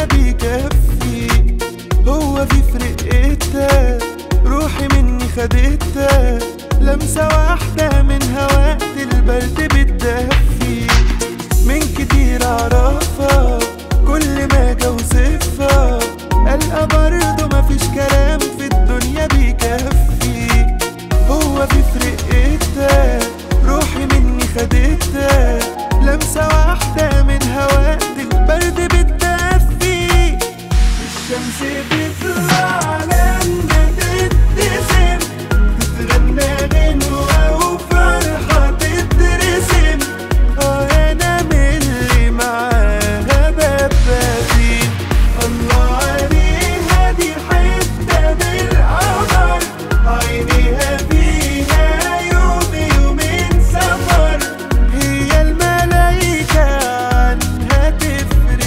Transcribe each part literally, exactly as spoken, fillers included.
الدنيا بيكفي. هو في فرقتها روحي مني خدتها، لمسة واحدة منها وقت البرد بتدفي. من كتير اعرفها كل ما اجي اوصفها القى برضه مفيش كلام في الدنيا بيكفي. هو في فرقتها روحي مني خدتها، لمسة واحدة منها وقت البرد بتدفي. الشمس بتطلع لما تتسم، تتغنى غنوة وفرحة تترسم. اه انا من اللي معاها ببادي، الله عليها دي حتة بالقمر، عينيها فيها يوم يومين سفر. هي الملايكة عنها تفرق.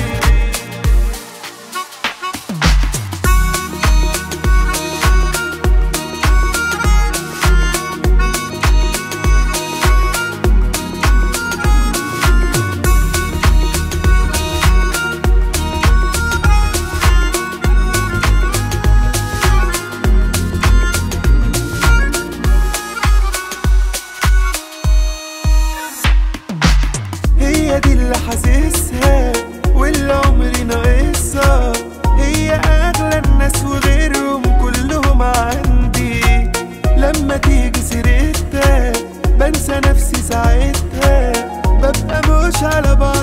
هي دي اللي حاسسها واللي عمري ناقصها، هي اغلى الناس وغيرهم كلهم عندي. لما تيجي سيرتها بنسى نفسي ساعتها، ببقى مش على بعض